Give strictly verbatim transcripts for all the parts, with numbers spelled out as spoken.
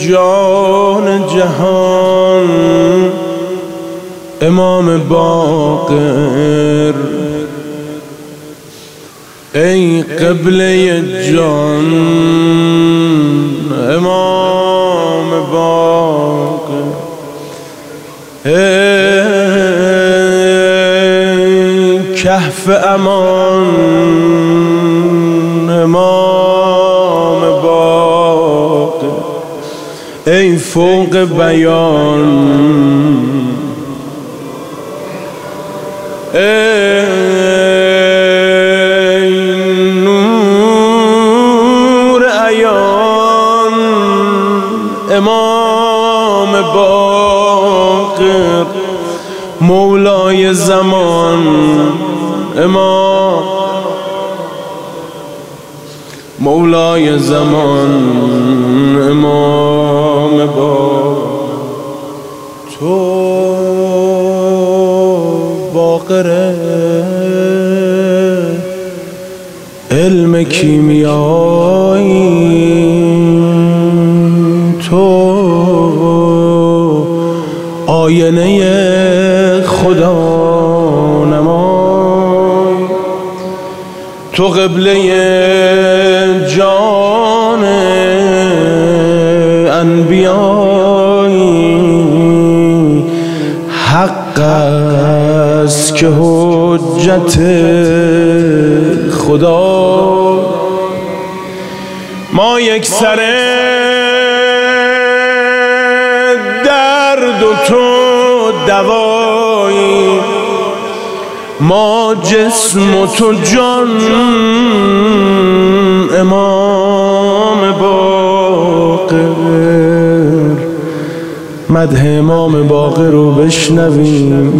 جان جهان امام باقر، ای قبله جان امام باقر، ای کهف امان امام باقر، ای فوق بیان، ای نور عیان امام باقر، مولای زمان امام، مولای زمان امام باقر. تو باقر علم کیمیایی، تو آینه خدا نمای، تو قبله جان انبیایی، حق است که حجت خدا. ما یک سر درد و تو دوایی، ما جسم و تو جان امام باقر. مدح امام باقر رو بشنویم.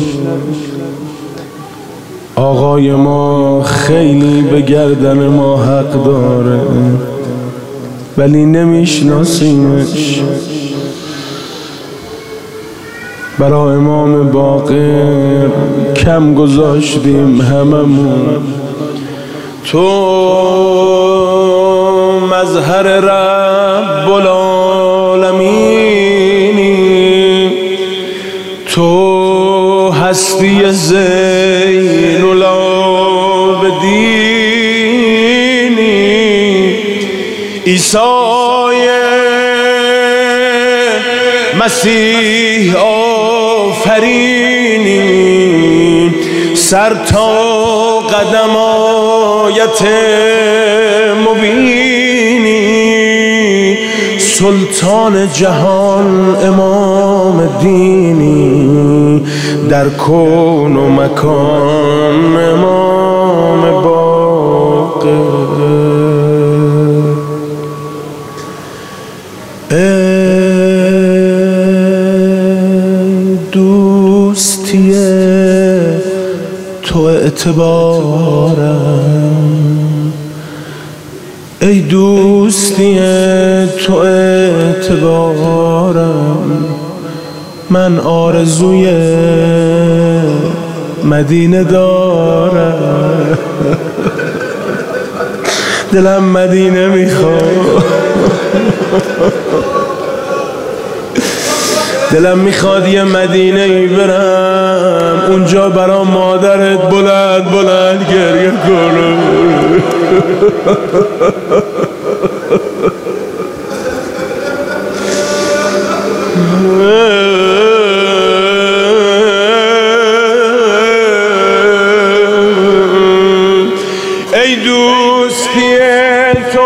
آقای ما خیلی به گردن ما حق داره ولی نمیشناسیمش. برای امام باقر کم گذاشتیم هممون. تو مظهر رب العالمینی، تو هستی زین العابدینی، عیسی مسیح آفرینی، سر تا قدم آیت مبینی، سلطان جهان امام دینی، در کون و مکان امام باقر. دوستی تو اعتبارم، ای دوستی تو اعتبارم، من آرزوی مدینه دارم. دلم مدینه میخواد، دلم میخواد یه مدینه ای برم، اونجا برام مادرت بلند بلند گریه کنم. ای دوستی تو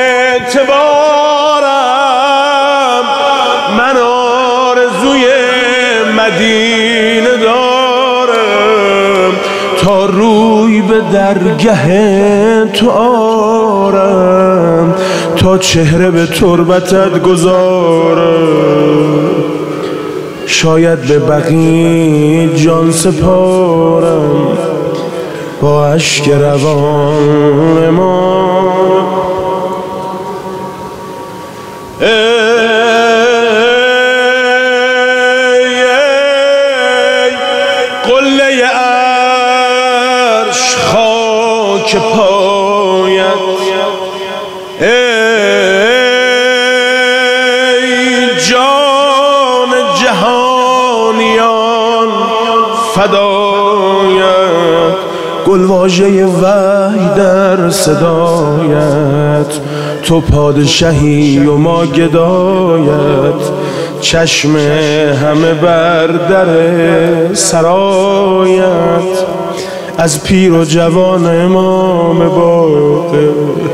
اعتبارم، من آرزوی مدینه دارم، تا روی به درگه تو آرم، تا چهره به تربتت گذارم، شاید به بقیع جان سپارم، با اشک روان ما. ای قله عرش خاک پایت، ای فدایت، گل واژه وحی در صدایت، تو پادشاهی و ما گدایت، چشم همه بر در سرایت، از پیر و جوان امام باقر.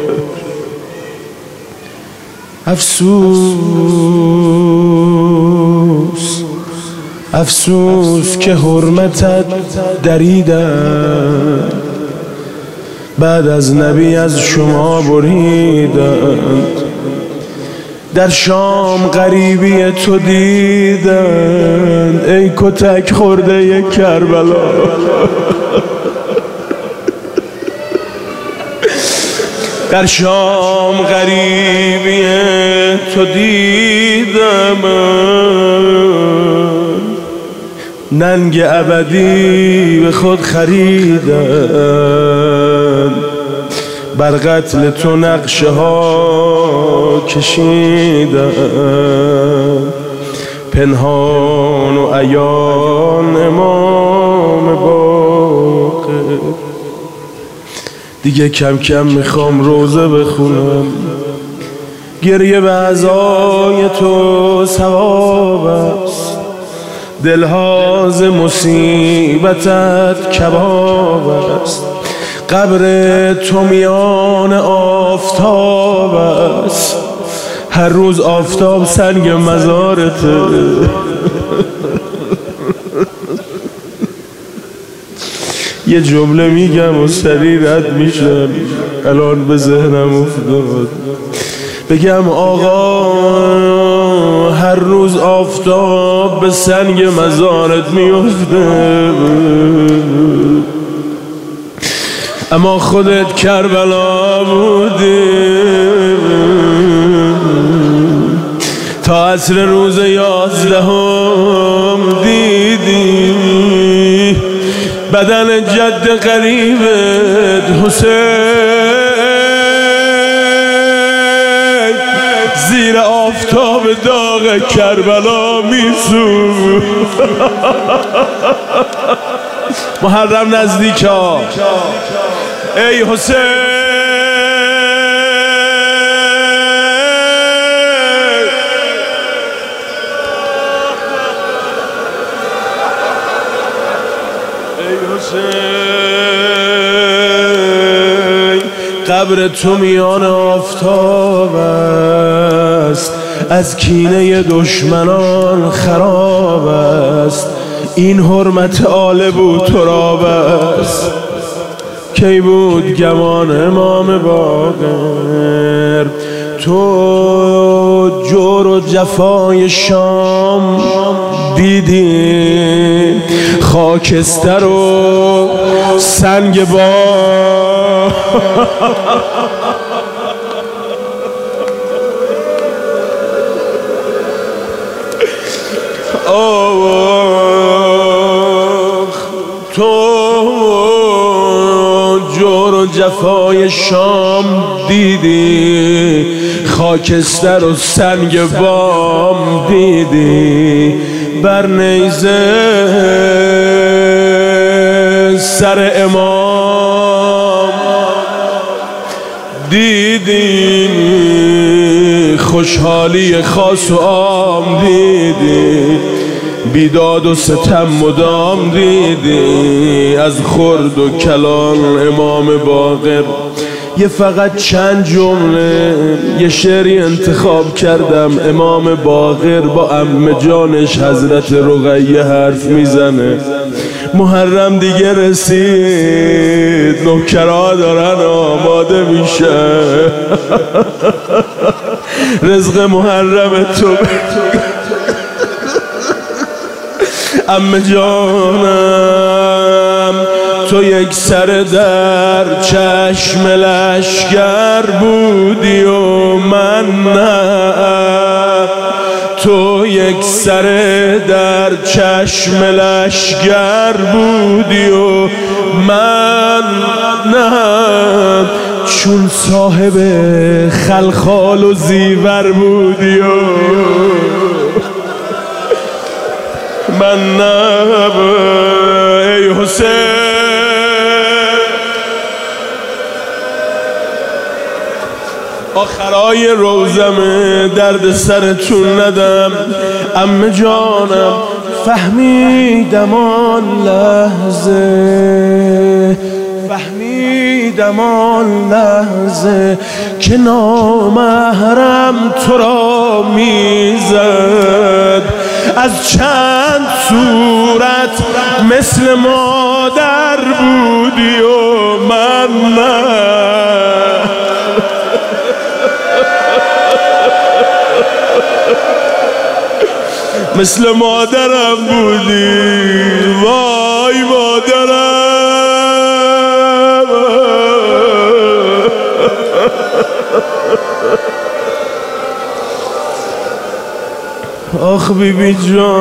افسوس افسوس که حرمتت دریدند، بعد از نبی از شما بریدند، در شام غریبی تو دیدند، ای کتک خورده کربلا. در شام غریبی تو دیدم، ننگ ابدی به خود خریدم، بر قتل تو نقشه ها کشیدم، پنهان و عیان امام باقر. دیگه کم کم میخوام روزه بخونم، گریه به عزای تو ثواب است، دلها ز مصیبتت کباب است، قبر تو میان آفتاب است، هر روز آفتاب سنگ مزارته. یه جمله میگم و سریع رد میشم، الان به ذهنم افتاد، بگم آقا هر روز آفتاب به سنگ مزارت میفته، اما خودت کربلا بودی، تا عصر روز یازدهم دیدی بدن جد قریبت حسین زیر آفتاب داغ کربلا میسوز. محرم نزدیک ها، ای حسین قبر تو میان آفتاب است، از کینه دشمنان خراب است، این حرمت آل بو تراب است. کی بود گمان امام باقر، تو جور و جفای شام دیدی، خاکستر و سنگ با تو جور و جفای شام دیدی، خاکستر و سنگ بام دیدی، بر نیزه سر امام دیدی، خوشحالی خاص و عام دیدی، بیداد و ستم مدام دیدی، از خرد و کلان امام باقر. یه فقط چند جمله یه شعری انتخاب کردم، امام باقر با عمه جانش حضرت رقیه حرف میزنه. محرم دیگه رسید، نوکرها دارن آماده میشه، رزق محرم تو عمه جانم، تو یک سر در چشم لشگر بودی و من نه، تو یک سر در چشم لشگر بودی و من نه، چون صاحب خلخال و زیور بودی و من نه. حسین آخرای روزمه درد سرتون ندم عمه جانم فهمیدم آن لحظه فهمیدم آن لحظه که نامحرم تو را میزد از چند صورت مثل مادر بودی و من نه مثل مادرم بودی وای مادرم آخ بی بی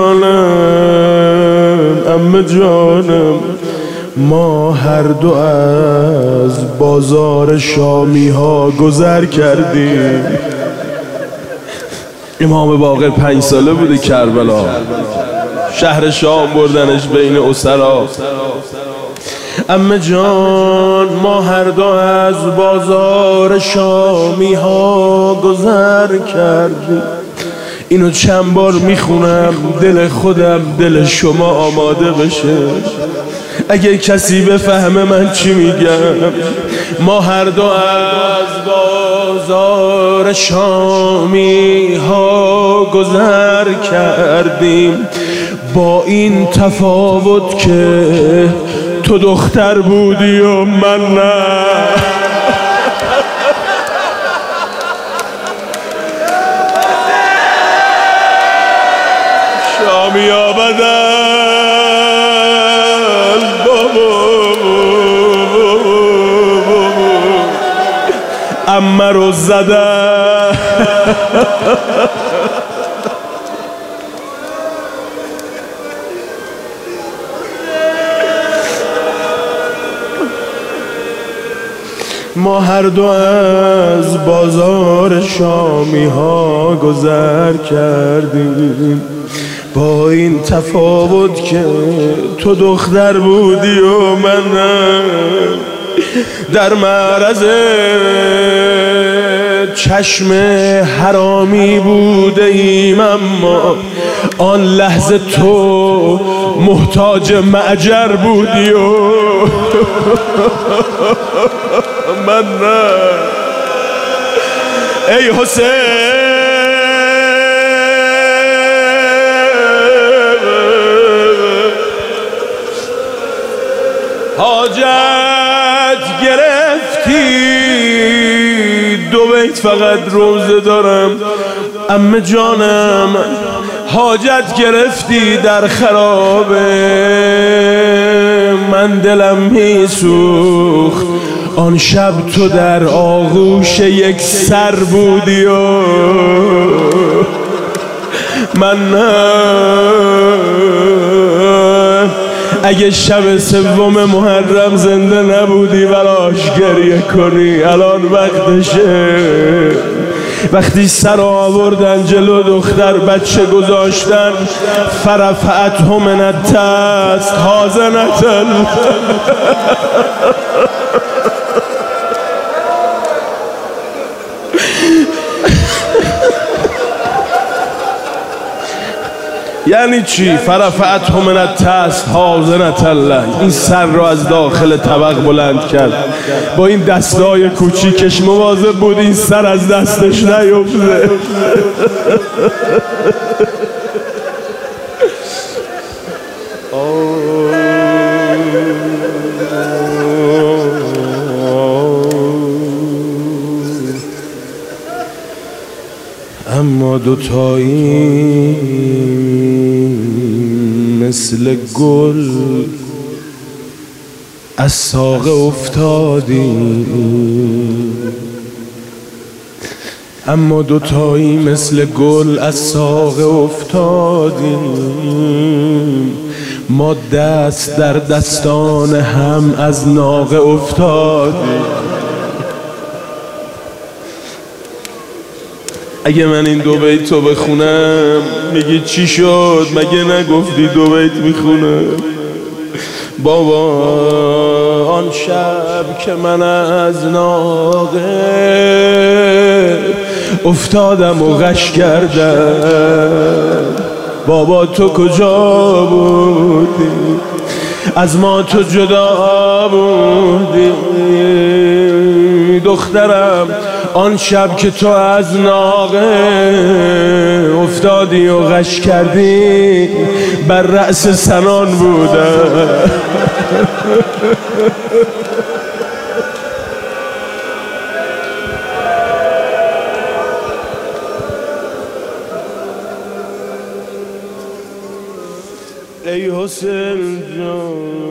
جانم عمه جانم ما هر دو از بازار شامی ها گذر کردیم امام باقر پنج ساله بوده کربلا شهر شام بردنش بین اسرا عمه جان ما هر دو از بازار شامی ها گذر کردیم اینو چند بار میخونم دل خودم دل شما آماده بشه اگه کسی بفهمه من چی میگم ما هر دو از بازار شامی ها گذر کردیم با این تفاوت که تو دختر بودی و من نه شامی ها بدن عمه رو زده ما هر دو از بازار شامی ها گذر کردیم با این تفاوت که تو دختر بودی و من در معرض چشم حرامی بوده ایم اما آن لحظه تو محتاج معجر بودی و من نه ای حسین حاجت گرفتی دو بیت فقط روزه دارم عمه جانم حاجت گرفتی در خرابه من دلم میسوخت آن شب تو در آغوش یک سر بودی و من اگه شب سوم محرم زنده نبودی بلاش گریه کنی الان وقتشه وقتی سر آوردن جلو دختر بچه گذاشتن فرفعت من الدست حازنتن یعنی چی؟ فرفعت من الدست حازنت الله این سر رو از داخل طبق بلند کرد با این دستای کوچیکش مواظب بود این سر از دستش نیفته اما دوتایی مثل گل از ساقه افتادیم اما دوتایی مثل گل از ساقه افتادیم ما دست در دستان هم از ناقه افتادیم اگه من این دو بیت رو بخونم میگی چی شد مگه نگفتی دو بیت میخونم بابا آن شب که من از ناقه افتادم و غش کردم، بابا تو کجا بودی؟ از ما تو جدا بودی دخترم. آن شب که تو از ناقه افتادی و غش کردی بر رأس سنان بودم. ای حسین جان